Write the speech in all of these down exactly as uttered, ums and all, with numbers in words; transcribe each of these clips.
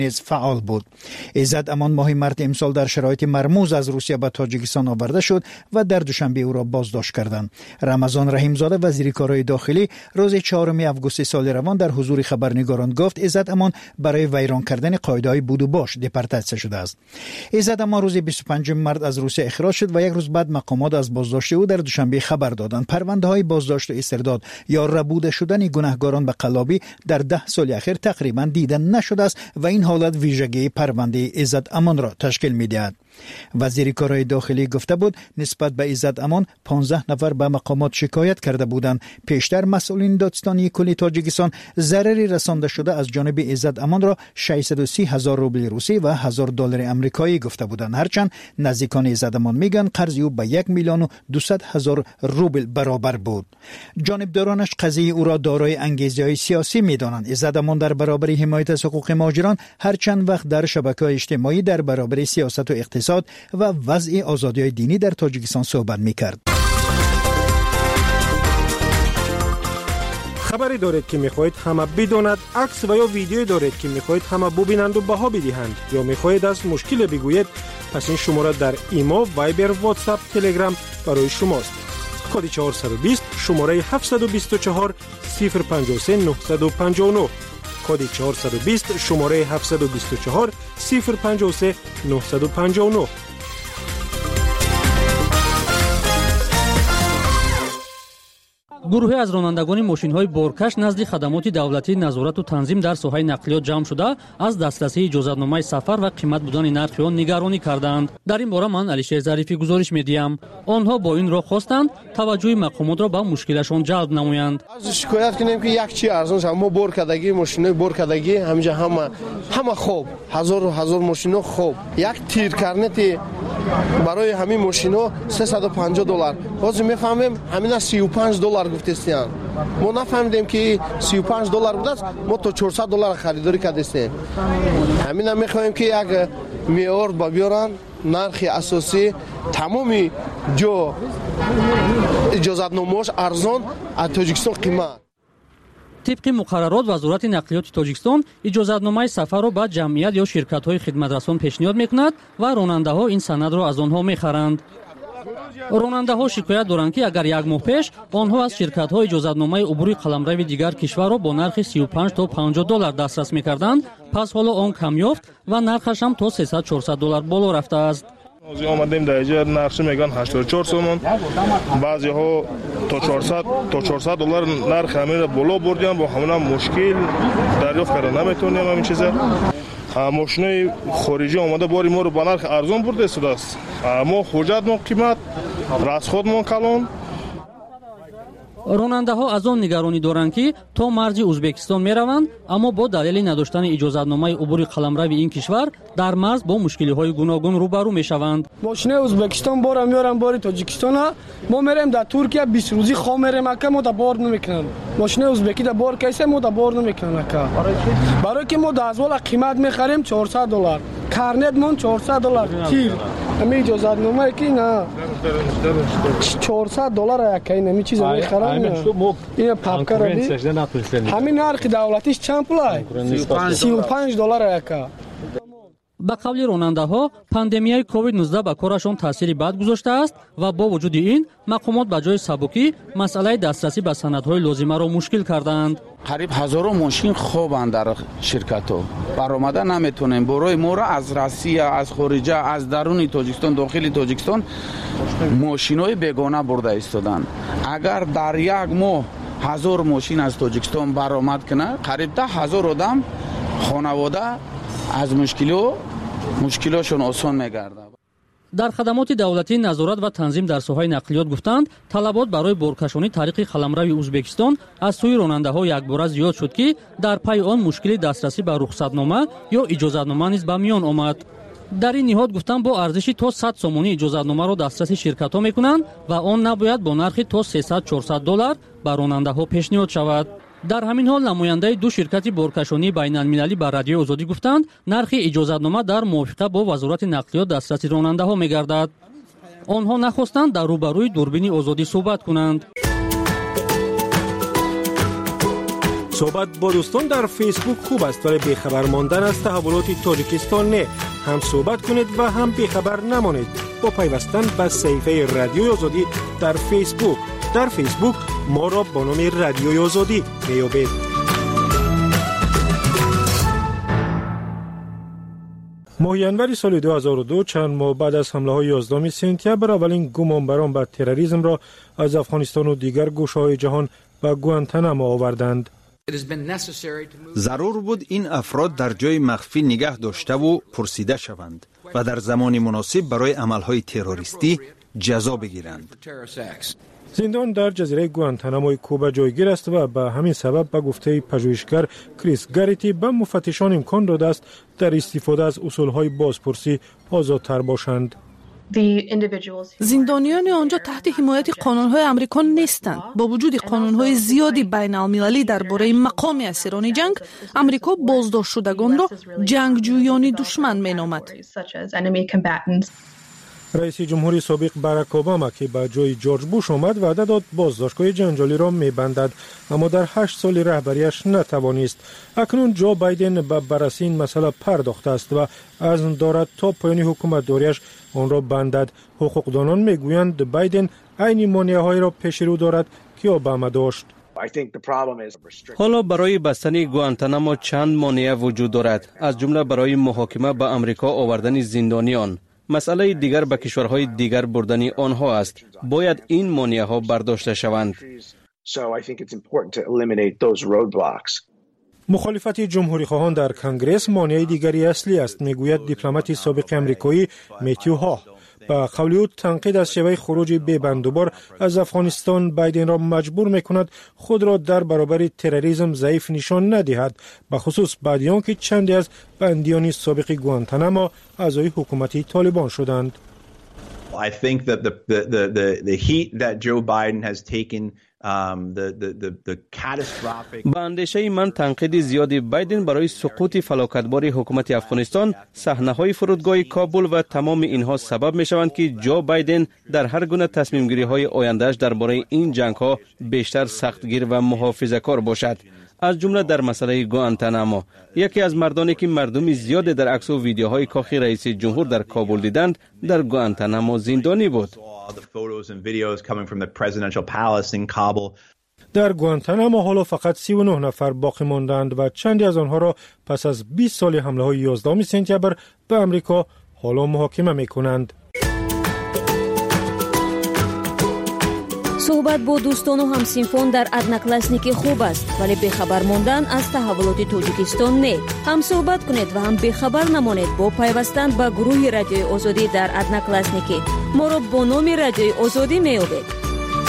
نیز فعال بود. عزت امان ماه مارس امسال در شرایط مرموز از روسیه به تاجیکستان آورده شد و در دوشنبه او را بازداشت کردند. رمضان رحیمزاده وزیر کارهای داخلی روز چهارم آگوست سال روان در حضور خبرنگاران گفت عزت امان برای ویران کردن قاعده‌های بود و باش دپورتاسیون شده است. عزت امان روز بیست و پنجم مارس از روسیه اخراج شد و یک روز بعد مقامات از بازداشت او در دوشنبه خبر دادند. پرونده‌های بازداشت و استرداد یا ربوده شدن گناهکاران به قلابی در ده سال اخیر تقریبا دیده نشده است و این حالت ویژگی پرونده عزت امان را تشکیل می‌دهد. وزیر کارهای داخلی گفته بود نسبت به عزت امان پانزده نفر به مقامات شکایت کرده بودند. پیشتر مسئولین دادستانی کلی تاجیکستان ضرری رسانده شده از جانب عزت امان را ششصد و سی هزار روبل روسی و هزار دلار آمریکایی گفته بودند. هرچند نزدیکان عزت امان میگن قرض او به یک میلیون و دویست هزار روبل برابر بود. جانبدارانش قضیه او را دارای انگیزه‌های سیاسی میدانند. عزت امان در برابر حمایت از حقوق مهاجران هر چند وقت در شبکه‌های اجتماعی در برابر سیاست و اقتصاد و وضع آزادی‌های دینی در تاجیکستان صحبت می‌کرد. خبری دارید که می‌خواهید همه بداند، عکس و یا ویدیویی دارید که می‌خواهید همه ببینند و بها بدهند یا می‌خواهید از مشکل بگویید، پس این شماره در ایمو، وایبر، واتساپ، تلگرام برای شماست. کد چهارصد و بیست شماره هفتصد و بیست و چهار صفر پنجاه و سه نهصد و پنجاه و نه کد چهارصد و بیست شماره هفتصد و بیست و چهار صفر پنجاه و سه نهصد و پنجاه و نه. گروهی از رانندگان ماشین‌های بارکش نزد خدمات دولتی نظارت و تنظیم در ساحه نقلیات جمع شده از دسترسی اجازتنامه سفر و قیمت بودن نرخ آن نگرانی کردند. در این باره من علیشیر ظریفی گزارش می‌دهم. آنها با این راه خواستند توجه مقامات را به مشکلشان جلب نمایند. از شکایت کنیم که یک چی ارزان است، ما بارکدگی ماشین‌های بارکدگی همینجا همه همه خوب هزار و هزار ماشینا خوب. یک تیر کرنتی برای همین ماشینا سیصد و پنجاه دلار. باز می‌فهمیم همین سی و پنج دلار گفتستیان. ما نفهمیدیم که سی و پنج دلار بود است، ما تا چهارصد دلار خریداری کردیم. همین هم می‌خوایم که یک معیار بیارن، نرخ اساسی تمامی جو اجازتنامه‌اش ارزان از تاجیکستان قیمت. طبق مقررات وزارت نقلیات تاجیکستان اجازتنامه سفر را به جمعیت یا شرکت‌های خدمترسان پیشنهاد می‌کند و راننده‌ها این سند را از آنها می‌خرند. راننده‌ها شکایت دارند که اگر یک ماه پیش آنها از شرکت‌های اجازتنامه عبور قلمرو دیگر کشور را با نرخ سی و پنج تا پنجاه دلار دسترس می‌کردند، پس حالا آن کم یافت و نرخش هم تا سیصد چهارصد دلار بالا رفته است. از آمدیم در اینجا نرخ میگن هشتاد و چهار سومون، بعضی‌ها تا چهارصد تا چهارصد دلار نرخ همین بالا بردیم، با همون مشکل دریافت کردن نمیتونیم همین چیزا. ماشینای خارجی آمده باری ما رو با نرخ ارزان برده شده است. ما حجت ما قیمت، رسخود ما کلان. راننده‌ها از آن نگرانی دارند که تا مرز ازبکستان می‌روند، اما با دلیل نداشتن اجازتنامه عبور قلمرو این کشور در مرز با مشکل‌های گوناگون روبرو می‌شوند. ماشین ازبکستان بار میارن بار تاجیکستان، ما میریم در ترکیه بیست روزی خام میریم اکا ما در بار نمیکنن. ماشین ازبکی در بار کیسه ما در بار نمیکنن اکا. برای که ما در ازوال قیمت می‌خریم چهارصد دلار. کارنت مون چهارصد دلار تیر. همین اجازتنامه کی نه چهارصد دلار یک این چیز می‌خرن. این پاپکار همین نرخ دولتیش چند پولای؟ سی و پنج دلار یکا. به قول راننده‌ها پاندمیای کووید نوزده به کارشان تاثیری بد گذاشته است و با وجود این مقامات به جای سبکی مسئله دسترسی به سندهای لازمه را مشکل کردند. قریب هزارو ماشین خوبند در شرکت ها برآمده نمیتونیم برای ما را از روسیه، از خارجه، از درون تاجیکستان، داخل تاجیکستان ماشینای بیگانه برده ایستادن. اگر در یک ماه هزار ماشین از تاجیکستان برآمد کنه قریب ده هزار آدم خانواده از مشکلو مشکلاشون آسان میگرده. در خدمات دولتی نظارت و تنظیم در ساحه نقلیات گفتند طلبات برای بارکشانی طریق قلمرو ازبکستان از سوی راننده‌ها یکباره زیاد شد که در پی آن مشکل دسترسی به رخصتنامه یا اجازتنامه نیز به میان آمد. در این نهاد گفتند با ارزشی تا صد سومانی اجازتنامه را دسترسی شرکت‌ها می‌کنند و آن نباید با نرخ تا سیصد چهارصد دلار به راننده‌ها پیشنهاد شود. در همین حال نماینده دو شرکت بارکشانی بین‌المللی به رادیو آزادی گفتند نرخ اجازتنامه در موافقت با وزارت نقلیات دسترسی راننده‌ها می‌گردد. آنها نخواستند در روبروی دوربین آزادی صحبت کنند. صحبت با دوستان در فیسبوک خوب است ولی بیخبر ماندن از تحولات تاجیکستان نه. هم صحبت کنید و هم بیخبر نمانید با پیوستن به صفحه رادیوی آزادی در فیسبوک. در فیسبوک ما را با نام رادیوی آزادی میابید. ماه ینور سال دو هزار و دو چند ماه بعد از حمله های یازدهم سپتامبر اولین گمانبران به تروریسم را از افغانستان و دیگر گوشه‌های جهان به گوانتانامو آوردند. ضرور بود این افراد در جای مخفی نگه داشته و پرسیده شوند و در زمان مناسب برای عملهای تروریستی جزا بگیرند. زندان در جزیره گوانتاناموی کوبا جایگیر است و به همین سبب به گفته پژوهشگر کریس گاریتی به مفتشان امکان داده است در استفاده از اصولهای بازپرسی آزادتر باشند. زندانیان آنجا تحت حمایت قانون‌های آمریکا نیستند. با وجود قانون‌های زیادی بین‌المللی درباره مقام اسیران جنگ، آمریکا بازداشت شدگان را جنگجویان دشمن می‌نامد. رئیس جمهوری سابق باراک اوباما که به جای جورج بوش آمد وعده داد بازداشت‌های جنجالی را می‌بندد، اما در هشت سال رهبریش نتوانست. اکنون جو بایدن به بررسی این مسئله پرداخته است و عزم دارد تا پایان حکومت دوریش آن را بندد. حقوقدانان میگویند بایدن عین مانعه‌هایی را پیش رو دارد که اوباما داشت. حالا برای بستن گوانتانامو چند مانع وجود دارد، از جمله برای محاکمه به آمریکا آوردن زندانیان. مسئله دیگر به کشورهای دیگر بردن آنها است. باید این مانع‌ها برداشته شوند. مخالفت جمهوری خواهان در کنگره مانع دیگری اصلی است، میگوید دیپلمات سابق آمریکایی متیو ها. با قول او تنقید از شیوه خروج بی بندوبار از افغانستان بایدن را مجبور میکند خود را در برابر تروریسم ضعیف نشان ندهد، به خصوص بعد از آنکه چندی از بندیان سابق گوانتانامو اعضای حکومت طالبان شدند. I think that the the the the heat that Joe Biden has taken um the the the the catastrophic با اندیشه من تنقید زیادی بایدن برای سقوط فلاکتبار حکومت افغانستان، صحنه‌های فرودگاه کابل و تمام اینها سبب می‌شوند که جو بایدن در هر گونه تصمیم گیری‌های آینده‌اش درباره این جنگ‌ها بیشتر سختگیر و محافظه‌کار باشد، از جمله در مسئله گوانتانامو. یکی از مردانی که مردم زیاد در عکس و ویدیوهای کاخ رئیس جمهور در کابل دیدند در گوانتانامو زندانی بود. در گوانتانامو حالا فقط سی و نه نفر باقی ماندند و چندی از آنها را پس از بیست سال حمله های یازدهم سپتامبر به آمریکا حالا محاکمه می‌کنند. صحبت با دوستان و همسینفون در ادناکلاسنیک خوب است، ولی بخبر ماندن از تحولات تاجیکستان نه. هم صحبت کنید و هم بخبر نمانید با پیوستن به گروه رادیوی آزادی در ادناکلاسنیک. ما را با نام رادیوی آزادی میابید.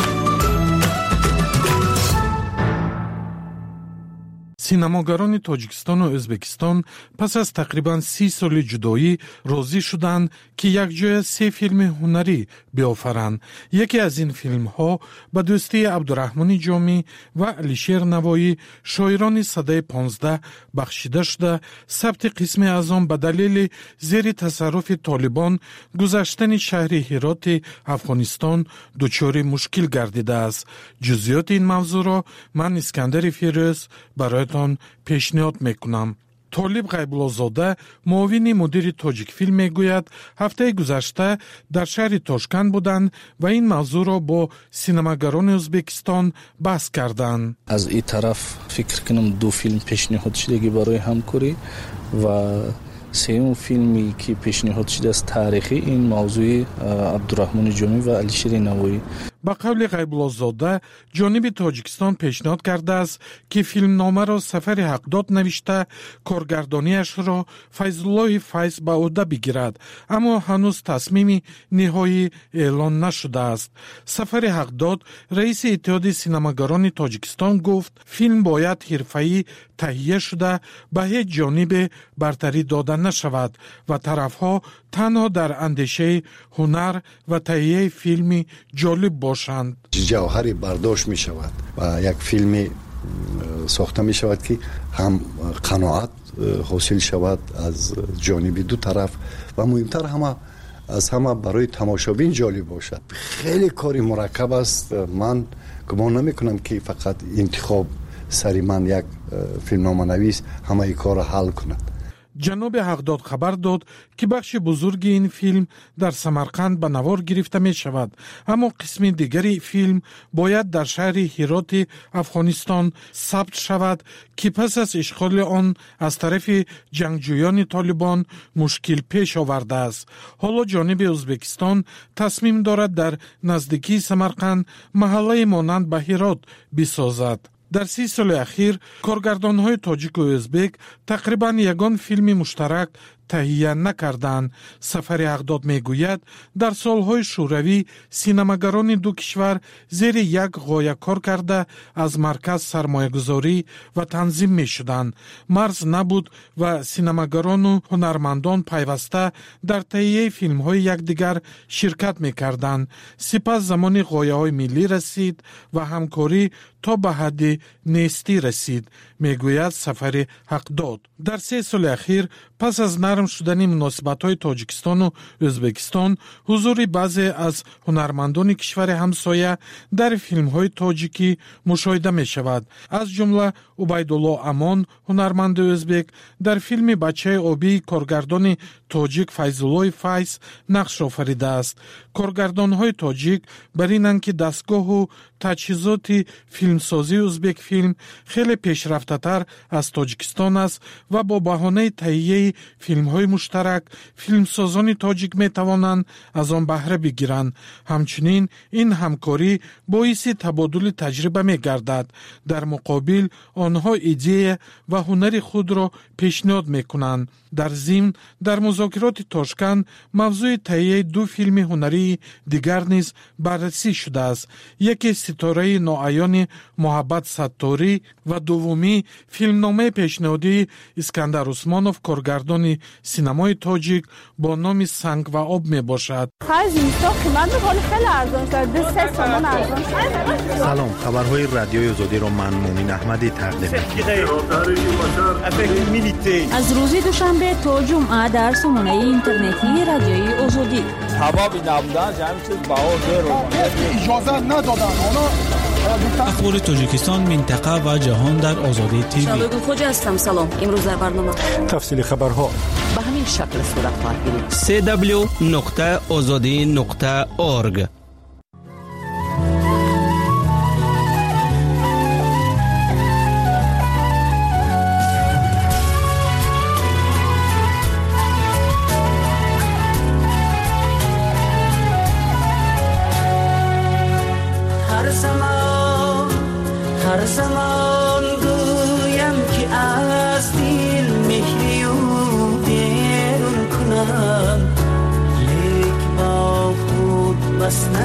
سینماگران تاجیکستان و ازبکستان پس از تقریباً سی سال جدایی راضی شدند که یک جای سه فیلم هنری بیافرند. یکی از این فیلم ها به دوستی عبدالرحمن جامی و علیشیر نوایی شاعران سده پانزده بخشیده شده. ثبت قسم از آن به دلیل زیر تصرف طالبان گذشتن شهر هرات افغانستان دچار مشکل گردیده است. جزئیات این موضوع را من اسکندر فیروز برای تان پیشنهاد میکنم. طالب غیب‌الله‌زاده معاون مدیر تاجیک فیلم میگوید هفته گذشته در شهر تاشکند بودند و این موضوع را با سینماگران ازبکستان بحث کردند. از این طرف فکر کنم دو فیلم پیشنهاد شده برای همکاری و سوم فیلمی که پیشنهاد شده است تاریخی، این موضوع عبدالرحمن جامی و علیشیر نوایی. با قول غیب‌الله‌زاده جانب تاجیکستان پیشنهاد کرده است که فیلم نامه را سفر حقداد نوشته کارگردانیش را فیض الله فیض به عهده بگیرد، اما هنوز تصمیم نهایی اعلان نشده است. سفر حقداد رئیس اتحاد سینماگران تاجیکستان گفت فیلم باید حرفه‌ای تهیه شده به هیچ جانب برتری داده نشود و طرفها تنها در اندیشه هنر و تهیه فیلمی جالب باشند. جوهری برداشت می شود و یک فیلمی ساخته می شود که هم قناعت حاصل شود از جانب دو طرف و مهمتر همه از همه برای تماشابین جالب باشد. خیلی کاری مرکب است. من گمان نمی کنم که فقط انتخاب سری من یک فیلمنامه نویس همه این کار حل کند. جناب حقداد خبر داد که بخش بزرگی این فیلم در سمرقند به نوار گرفته می شود، اما قسم دیگری فیلم باید در شهر هرات افغانستان ثبت شود که پس از اشغال آن از طرف جنگجویان طالبان مشکل پیش آورده است. حالا جانب ازبکستان تصمیم دارد در نزدیکی سمرقند محله مانند به هرات بسازد. در سی سال اخیر کارگردان‌های تاجیک و ازبک تقریباً یگان فیلم مشترک تهیه نکردند. سفر حقداد میگوید در سالهای شوروی سینماگران دو کشور زیر یک غایه کار کرده از مرکز سرمایه‌گذاری و تنظیم می‌شدند. مرز نبود و سینماگران و هنرمندان پیوسته در تهیه فیلم‌های یکدیگر شرکت می‌کردند. سپس زمان غایه‌های ملی رسید و همکاری تا به حد نیستی رسید، میگوید سفر حقداد. در سه سال اخیر پس از نرم شدن مناسبت‌های تاجیکستان و ازبکستان، حضور بعضی از هنرمندان کشور همسایه در فیلم‌های تاجیکی مشاهده می‌شود. از جمله عبیدالله امان، هنرمند ازبک، در فیلم بچه آبی کارگردان تاجیک فیض‌الله فیض نقش آفریده است. کارگردان‌های تاجیک بر اینند که دستگاه و تجهیزات فیلمسازی ازبک فیلم خیلی پیشرفته‌تر از تاجیکستان است و با بهانه تهیه فیلم‌های مشترک فیلمسازان تاجیک می‌توانند از آن بهره بگیرند. همچنین این همکاری باعث تبادل تجربه می‌گردد. در مقابل آنها ایده و هنر خود را پیشنهاد می‌کنند. در ضمن در مذاکرات تاشکند موضوع تهیه دو فیلم هنری دیگر نیز بررسی شده است. یکی ستاره ناعیان محبت ستاری و دومی فیلمنامه پیشنهادی اسکندر عثمانوف کارگردان سینمای تاجیک با نام سنگ و آب می باشد. سلام، خبرهای رادیوی آزادی را من مومن احمدی تقدیم می‌کنم. از روز دوشنبه تا جمعه در سامانه اینترنتی رادیوی آزادی حبابی نبودن جمعی چیز باور رو اجازه ندادن. اخبار تاجیکستان، منطقه و جهان در آزادی تیوی. شبگون خوجا هستم. سلام. امروز در برنامه تفصیل خبرها به همین شکل صورت خواهد گرفت. سی دبلیو نقطه آزادی نقطه اورگ. هر زمان گویم که از دل مهری و بیرون کنم، لیک با خود بس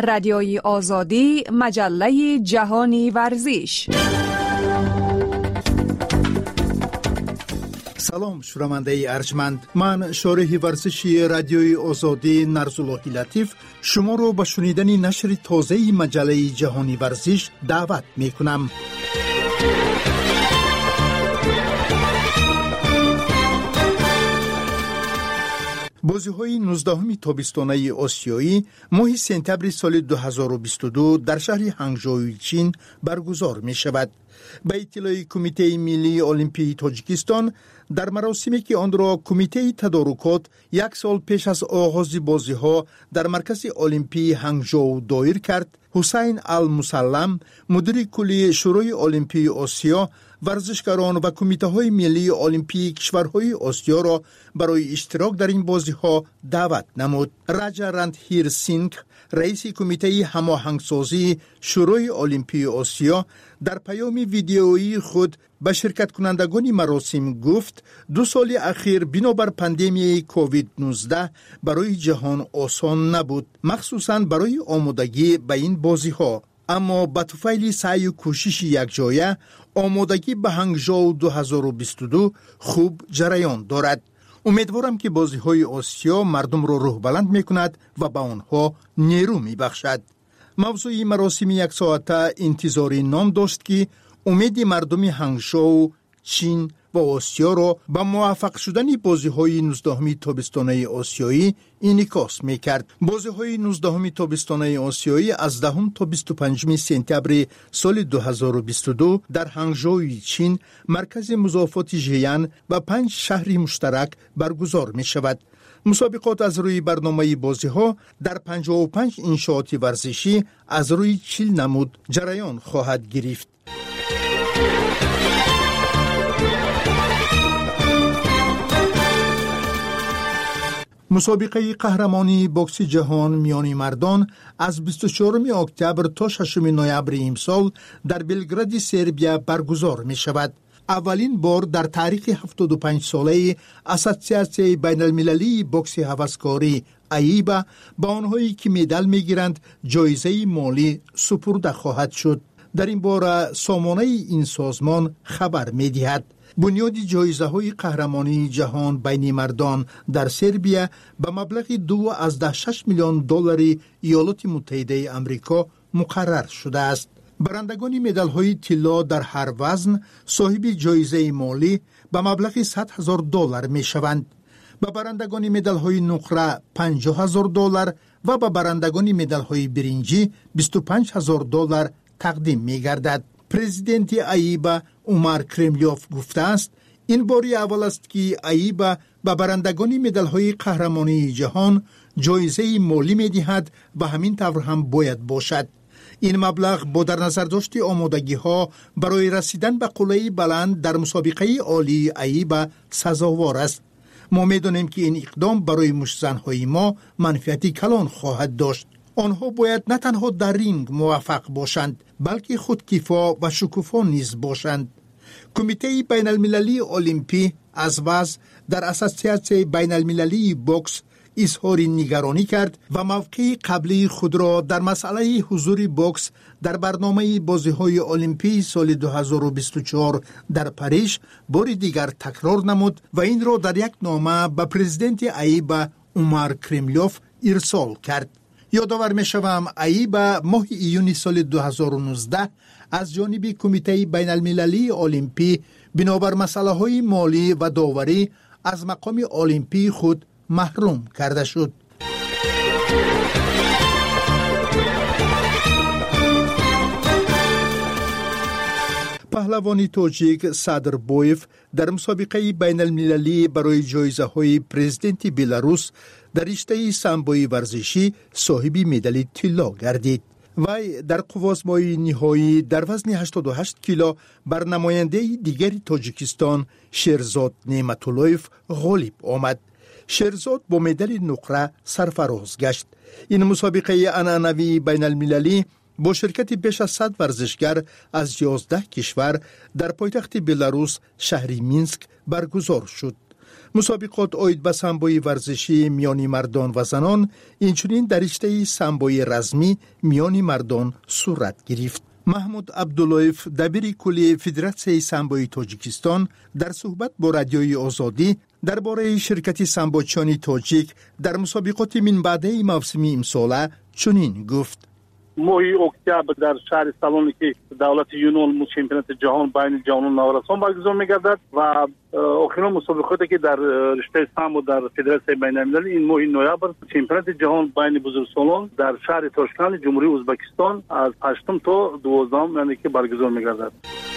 رادیوی آزادی، مجله جهانی ورزش. سلام شنونده ارجمند، من شارح ورزشی رادیوی آزادی نرزاللهی لطیف شما رو به شنیدن نشر تازه مجله جهانی ورزش دعوت می کنم. بازی‌های نوزدهم تابستانه آسیایی ماه سپتامبر سال دو هزار و بیست و دو در شهر هنگژو چین برگزار می شود. به اطلاع کمیته ملی المپیک تاجیکستان، در مراسمی که آن را کمیته تدارکات یک سال پیش از آغاز بازی‌ها در مرکز المپیک هنگژو دایر کرد، حسین المسلم، مدیر کلی شورای المپیک آسیا، ورزشکاران و کمیته‌های ملی المپیک کشورهای آسیا را برای اشتراک در این بازی‌ها دعوت نمود. راجا رندهیر سینگ، رئیس کمیته هماهنگسازی شورای المپیک آسیا، در پیام ویدیویی خود به شرکت کنندگان مراسم گفت دو سال اخیر بنابر پاندمی کووید نوزده برای جهان آسان نبود، مخصوصاً برای آمادگی به این بازی‌ها. اما با طفیل سعی و کوشش یکجایه آمادگی به هنگژو دو هزار و بیست و دو خوب جریان دارد. امیدوارم که بازی‌های آسیا مردم را روح بلند می‌کند و به آنها نیرو می‌بخشد. موضوع مراسم یک ساعته انتظاری نام داشت که امید مردم هنگژو، چین و آسیا را به موفق شدن بازی‌های نوزدهم تابستانه آسیایی انعکاس می‌کرد. بازی‌های نوزدهم تابستانه آسیایی از دهم تا بیست و پنجم سپتامبر سال دو هزار و بیست و دو در هنگژو چین، مرکز مضافات ژیان و پنج شهر مشترک برگزار می‌شود. مسابقات از روی برنامه بازی‌ها در پنجاه و پنج انشاءات ورزشی از روی چهل نمود جریان خواهد گرفت. مسابقه قهرمانی بوکس جهان میان مردان از بیست و چهارم اکتبر تا ششم نوامبر امسال در بلگراد سربیا برگزار می شود. اولین بار در تاریخ هفتاد و پنج ساله اساسیاسیون بین المللی بوکس هوسکاری ایبا با آنهایی که مدال می گیرند جایزه مالی سپرده خواهد شد. در این باره سامانه این سازمان خبر می دهد بنیاد جایزه های قهرمانی جهان بین مردان در سربیا به مبلغ دو از ده شش میلیون دلار ایالات متحده آمریکا مقرر شده است. برندگان مدال های طلا در هر وزن صاحب جایزه مالی به مبلغ صد هزار دلار می شوند. به برندگان مدال های نقره پنجاه هزار دلار و به برندگان مدال های برنجی بیست و پنج هزار دلار تقدیم می گردد. پرزیدنت ایبا عمر کرملیوف گفته است این باری اول است که ایبا به برندگان مدال های قهرمانی جهان جایزه مالی می دهد و همین طور هم باید باشد. این مبلغ با در نظر داشت آمادگی ها برای رسیدن به قله بلند در مسابقه عالی ایبا سزاوار است. ما می دانیم که این اقدام برای مشزنهای ما منفعتی کلان خواهد داشت. آنها باید نه تنها در رینگ موفق باشند بلکه خودکفا و شکوفا نیز باشند. کمیته بین المللی المپی از وضع در اساسیاسیون بین المللی بوکس اظهار نگرانی کرد و موقع قبلی خود را در مسئله حضور بوکس در برنامه بازی‌های المپیک سال دو هزار و بیست و چهار در پاریس بار دیگر تکرار نمود و این را در یک نامه به پرزیدنت ایبا عمر کرملیوف ارسال کرد. یادآور می‌شوم ایبا ماه ایون سال دو هزار و نوزده از جانب کمیته بین المللی المپی بنابر مسائل مالی و داوری از مقام المپی خود محروم کرده شد. پهلوانی تاجیک صدر بویف در مسابقه بین المللی برای جایزه های پرزیدنت بلاروس در رشته سامبوی ورزشی صاحب مدال طلا گردید. وی در قوازمای نهایی در وزن هشتاد و هشت کیلو بر نماینده دیگری تاجیکستان شیرزاد نعمتاللهیف غالب آمد. شیرزاد با مدال نقره سرفراز گشت. این مسابقه عنعنوی بین المللی با شرکت بیش از صد ورزشگر از یازده کشور در پایتخت بلاروس شهر مینسک برگزار شد. مسابقات اوید به سامبوی ورزشی میانی مردان و زنان اینچنین در رشته سامبوی رزمی میانی مردان صورت گرفت. محمود عبداللهیف دبیر کلی فدراسیون سامبوی تاجیکستان در صحبت با رادیوی آزادی درباره شرکت سامبوچیان تاجیک در مسابقات من بعده موسم امسال چنین گفت: ماه اکتبر در شهر سالونی که دولت یونان چمپیونات جهان بین جوانان نوآوران برگزار می‌گردد و آخرین مسابقاتی که در رشته سامبو در فدراسیون بین‌المللی این ماه نوامبر چمپیونات جهان بین بزرگسالان در شهر تاشکند جمهوری ازبکستان از هشتم تا دوازدهم یعنی که برگزار می‌گردد.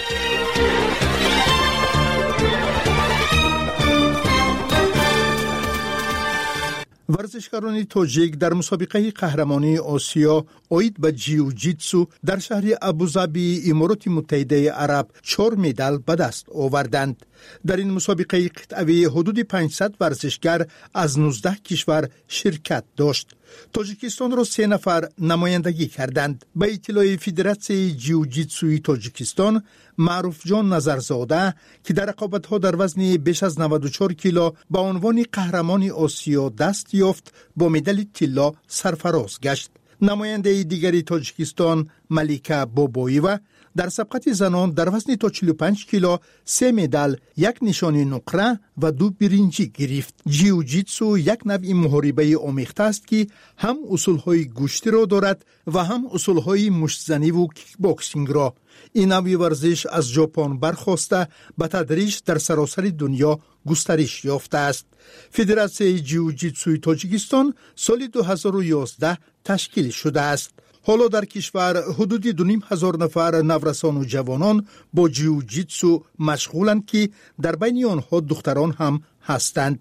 ورزشکاران تاجیک در مسابقه قهرمانی آسیا اوید به جیوجیتسو در شهر ابوظبی امارات متحده عرب چهار مدال به دست آوردند. در این مسابقه قطعی حدود پانصد ورزشکار از نوزده کشور شرکت داشت. تاجیکستان را سه نفر نمایندگی کردند. به اطلاع فدراسیون جیوجیتسوی تاجیکستان، معروف جان نظرزاده که در رقابت‌ها در وزن بیش از نود و چهار کیلو با عنوان قهرمان آسیا دست یافت، با مدال طلا سرفراز گشت. نماینده دیگری تاجیکستان ملیکا باباییوا در سبقت زنان در وزن تا چهل و پنج کیلو سه مدال، یک نشانی نقره و دو برنجی گرفت. جیوجیتسو یک نوع محاربه آمیخته است که هم اصولهای گوشتی را دارد و هم اصولهای مشتزنی و کیک باکسینگ را. این نوع ورزش از ژاپن برخواسته به تدریج در سراسر دنیا گسترش یافته است. فدراسیون جیوجیتسوی تاجیکستان سال دو هزار و یازده تشکیل شده است. حالا در کشور حدود دو نیم هزار نفر نورسان و جوانان با جیوجیتسو مشغولند که در بین آنها دختران هم هستند.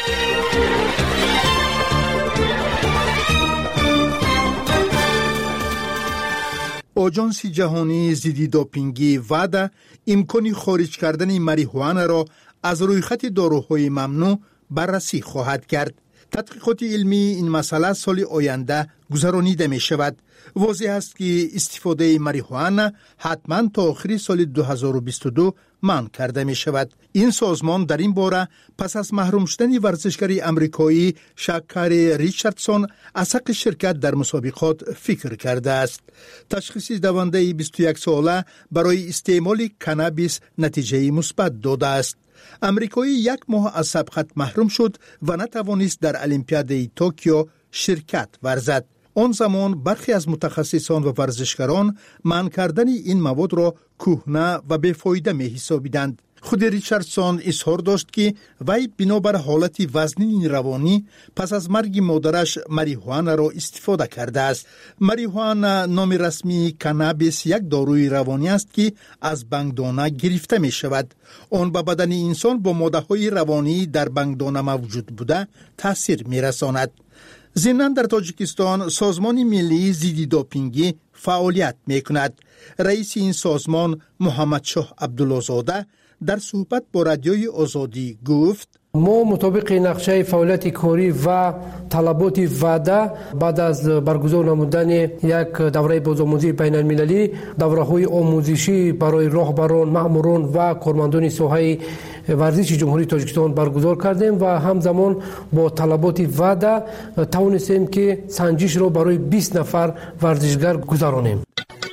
آژانس جهانی ضد دوپینگی وعده امکان خارج کردن ماریجوانا را از رویخط داروهای ممنوع بررسی خواهد کرد. تحقیقات علمی این مسئله سال آینده گذرانیده می شود. واضح است که استفاده ماریجوانا حتما تا آخر سال دو هزار و بیست و دو منع کرده می شود. این سازمان در این باره پس از محروم شدن ورزشکار امریکایی شاکاری ریچاردسون از حق شرکت در مسابقات فکر کرده است. تشخیص دونده بیست و یک ساله برای استعمال کانابیس نتیجه مثبت داده است. امریکایی یک ماه از سبقت محروم شد و نتوانست در المپیاد توکیو شرکت ورزد. آن زمان برخی از متخصصان و ورزشکاران منع کردن این مواد را کهنه و بیفایده می حسابیدند. خود ریچاردسون اظهار داشت که وی بنابر حالت وزنی روانی پس از مرگ مادرش ماریجوانا را استفاده کرده است. ماریجوانا نام رسمی کانابیس یک داروی روانی است که از بنگدانه گرفته می شود. آن به بدن انسان با ماده‌های روانی در بنگدانه موجود بوده تاثیر می رساند. ضمناً در تاجیکستان سازمان ملی ضد دوپینگی فعالیت می کند. رئیس این سازمان محمد شاه عبدالله‌زاده در صحبت با رادیوی آزادی گفت: ما مطابق نقشه فعالیت کاری و طلبات وعده بعد از برگزار نمودن یک دوره بازآموزی بین المللی، دوره های آموزشی برای راهبران، ماموران و کارمندان ساحه ورزش جمهوری تاجیکستان برگزار کردیم و همزمان با طلبات وعده توانستیم که سنجش را برای بیست نفر ورزشگر گذرانیم.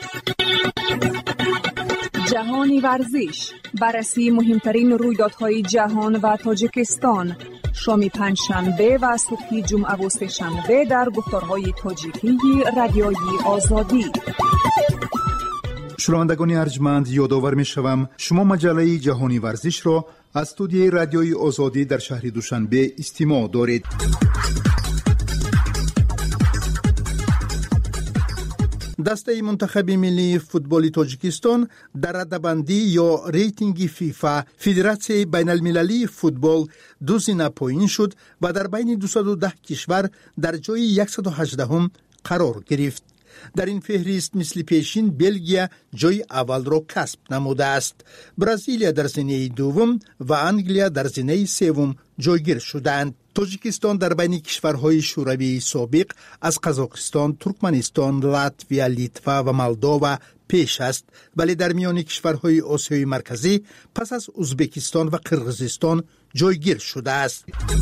جهانی ورزش، بررسی مهمترین رویدادهای جهان و تاجیکستان، شام پنجشنبه و صبح جمعه و سه‌شنبه در گفتارهای تاجیکی رادیوی آزادی. شنوندگان ارجمند، یادآور می‌شوم شما مجله جهانی ورزش را از استودیوی رادیوی آزادی در شهر دوشنبه استماع دارید. دسته منتخب ملی فوتبال تاجیکستان در رده‌بندی یا ریتینگ فیفا فدراسیون بین المللی فوتبال دو زینه پایین شد و در بین دویست و ده کشور در جای صد و هجده قرار گرفت. در این فهرست مثل پیشین بلژیا جای اول را کسب نموده است. برزیلیا در زینه دوم و انگلیا در زینه سوم جایگیر شدند. تاجیکستان در بین کشورهای شوروی سابق از قزاقستان، ترکمنستان، لاتویا، لیتوا و مولداوا پیش است، ولی در میان کشورهای آسیای مرکزی پس از ازبکستان و قرقیزستان جایگیر شده است.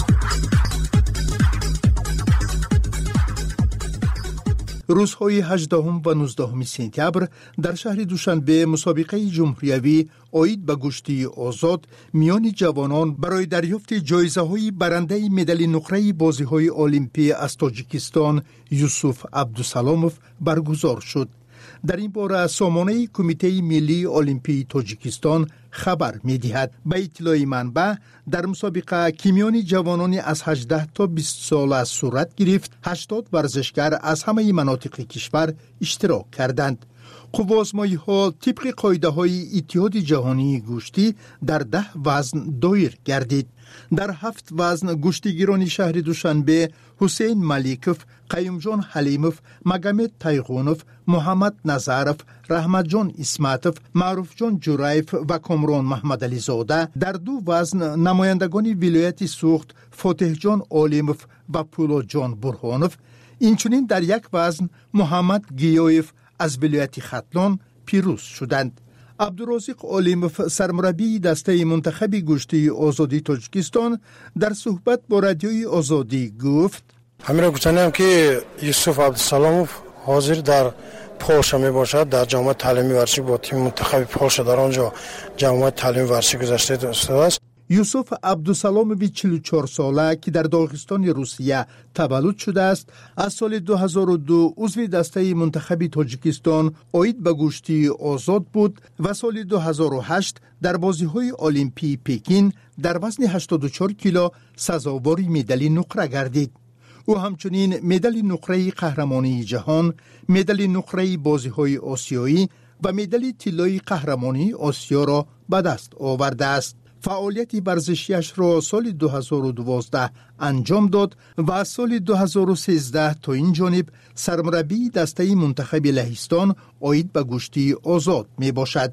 روزهای هجدهم و نوزدهم سپتامبر در شهر دوشنبه مسابقه جمهوریوی آید به گشتی آزاد میان جوانان برای دریافت جایزه‌های برنده مدال نقره بازی‌های المپی از تاجیکستان یوسف عبدالسلاموف برگزار شد. در این باره سامانه کمیته ملی المپی تاجیکستان خبر می‌دهد. به اطلاع منبع در مسابقه که میان جوانان از هجده تا بیست ساله صورت گرفت، هشتاد ورزشکار از همه مناطق کشور اشتراک کردند. قوازمایی‌ها طبق قاعده‌های اتحاد جهانی گوشتی در ده وزن دایر گردید. در هفت وزن گشتیگیران شهر دوشنبه حسین ملیکوف، قیوم جان حلیموف، مگمد تایغونوف، محمد نظرف، رحمت جان اسمتوف، معروف جان جورایف و کامران محمد علی زاده در دو وزن نمایندگان ولایت سوخت فاتح جان عالموف و پولاد جان برهانوف، اینچنین در یک وزن محمد گیایف از ولایت ختلان پیروز شدند. عبدالرازق عالموف سرمربی دسته منتخب گشتی آزادی تاجیکستان در صحبت با رادیوی آزادی گفت: همین را گفتنیم که یوسف عبدالسلاموف حاضر در پولشا می باشد. در جامعه تعلیمی ورزشی با تیم منتخب پولشا در آنجا جامعه تعلیمی ورزشی گذاشته است. یوسف عبدالسلاموف چهل و چهار ساله که در داغستان روسیه تولد شده است، از سال دو هزار و دو عضو دسته منتخب تاجیکستان آید به گشتی آزاد بود و سال دو هزار و هشت در بازی‌های المپی پکین در وزن هشتاد و چهار کیلو سزاوار مدال نقره گردید. او همچنین مدال نقره قهرمانی جهان، مدال نقره بازی‌های آسیایی و مدال طلای قهرمانی آسیا را به دست آورده است. فعالیت ورزشیش را سال دو هزار و دوازده انجام داد و از سال دو هزار و سیزده تا این جانب سرمربی دسته منتخب لهستان آید به گشتی آزاد می باشد.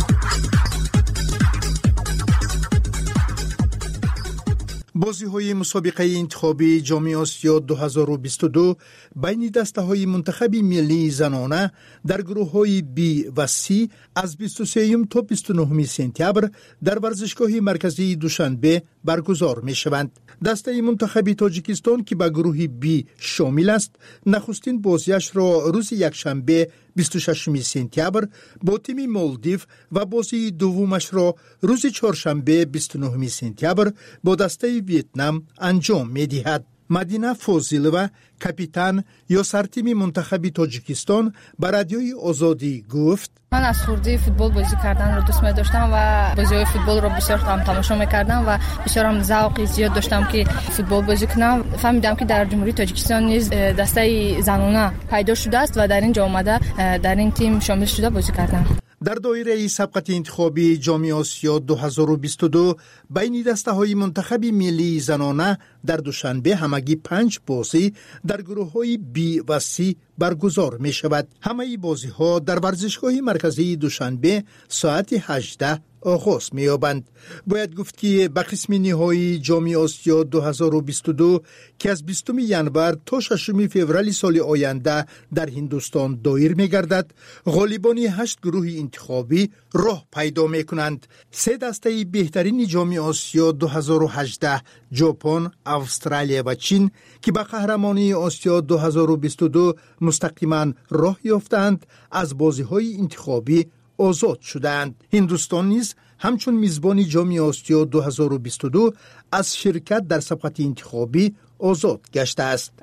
بازی‌های مسابقه انتخابی جام آسیا دو هزار و بیست و دو بین دسته‌های منتخب ملی زنانه در گروه‌های بی و سی از بیست و سه تا بیست و نه سپتامبر در ورزشگاه مرکزی دوشنبه برگزار می‌شوند. دسته منتخب تاجیکستان که به گروه بی شامل است، نخستین بازیش را روز یکشنبه بیست و ششم سپتامبر با تیم مالدیو و بازی دومش را روز چهارشنبه بیست و نه سپتامبر با دسته ویتنام انجام می‌دهد. مدینه فاضلова کاپیتان یا سرتیم منتخب تاجیکستان به رادیوی آزادی گفت: من از خردی فوتبال بازی کردن رو دوست می داشتم و بازی‌های فوتبال رو بسیار هم تماشا می‌کردم و بسیار هم ذوق زیاد داشتم که فوتبال بازی کنم. فهمیدم که در جمهوری تاجیکستان نیز دسته زنانه پیدا شده است و در اینجا آمده در این تیم شامل شده بازی کردم. در دایره سبقت انتخابی جام آسیا دو هزار و بیست و دو بین دسته‌های منتخب ملی زنانه در دوشنبه همگی پنج بازی در گروه‌های بی و سی برگزار می شود. همه بازی‌ها در ورزشگاه مرکزی دوشنبه ساعت هجده آغاز می یابند. باید گفت که به قسم نهایی جام آسیا دو هزار و بیست و دو که از بیستم ژانویه تا ششم فوریه سال آینده در هندوستان دایر می گردد، غالبان هشت گروه انتخابی راه پیدا می کنند. سه دسته بهترین جام آسیا دو هزار و هجده ژاپن، استرالیا و چین که به قهرمانی آسیا دو هزار و بیست و دو مستقیما راه یافتند، از بازی‌های انتخابی آزاد شدند. هندوستان نیز همچون میزبان جام آسیا دو هزار و بیست و دو از شرکت در سبقت انتخابی آزاد گشته است.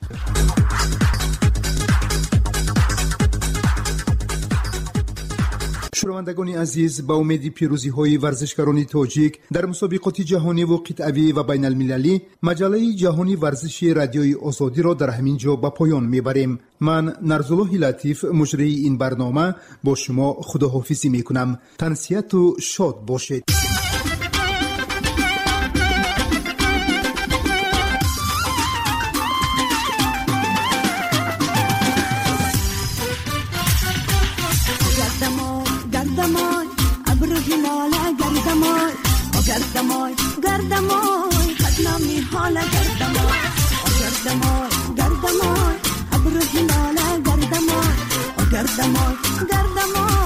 شنوندگان عزیز، با امید پیروزی های ورزشکاران تاجیک در مسابقات جهانی و قطعی و بین المللی، مجله جهانی ورزشی رادیوی آزادی را در همین جا به پایان میبریم. من نرزالله لطیف مجری این برنامه با شما خداحافظی میکنم. تنسیت و شاد باشید. گردمای ابر هلال گردمای گردمای گردمای خدنامی حال گردمای گردمای گردمای ابر هلال گردمای گردمای گردمای